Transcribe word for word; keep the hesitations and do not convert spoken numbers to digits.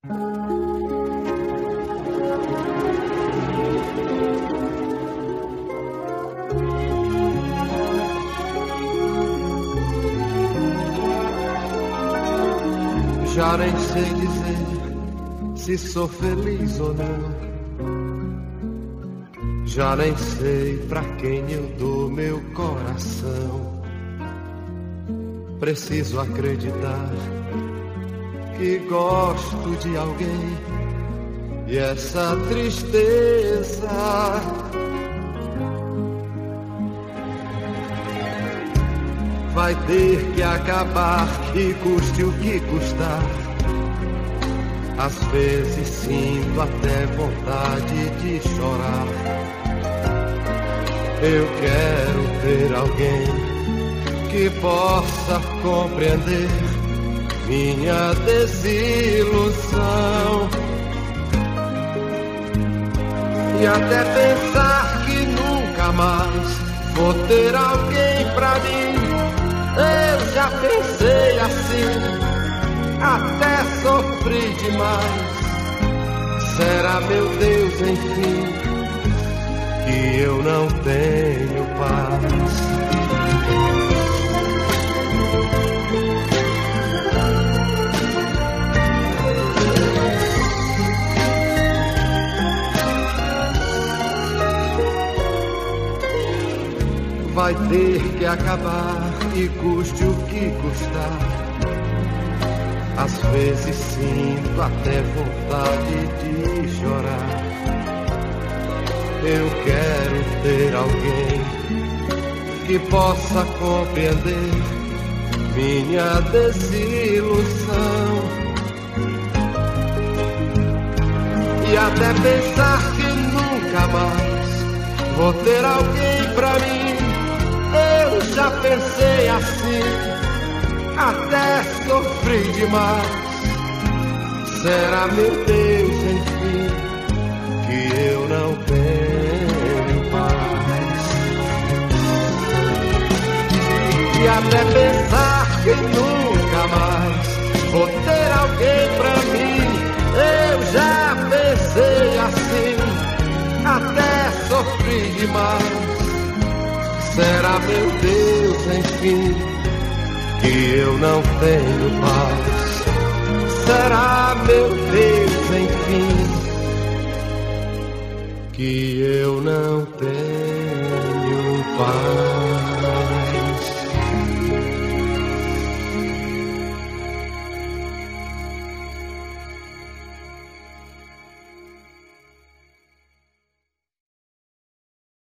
Já nem sei dizer se sou feliz ou não. Já nem sei pra quem eu dou meu coração. Preciso acreditar que gosto de alguém. E essa tristeza vai ter que acabar, que custe o que custar. Às vezes sinto até vontade de chorar. Eu quero ter alguém que possa compreender minha desilusão. E até pensar que nunca mais vou ter alguém pra mim. Eu já pensei assim, até sofri demais. Será, meu Deus, enfim, que eu não tenho paz? Vai ter que acabar e custe o que custar. Às vezes sinto até vontade de chorar. Eu quero ter alguém que possa compreender minha desilusão. E até pensar que nunca mais vou ter alguém pra mim. Eu já pensei assim, até sofri demais. Será, meu Deus, enfim, que eu não tenho paz? E até pensar que nunca mais vou ter alguém pra mim. Eu já pensei assim, até sofri demais. Será, meu Deus, enfim, que eu não tenho paz? Será, meu Deus, enfim, que eu não tenho paz?